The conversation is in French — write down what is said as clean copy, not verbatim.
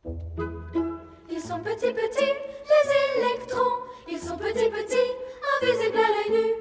Ils sont petits, petits, les électrons. Ils sont petits, petits, invisibles à l'œil nu.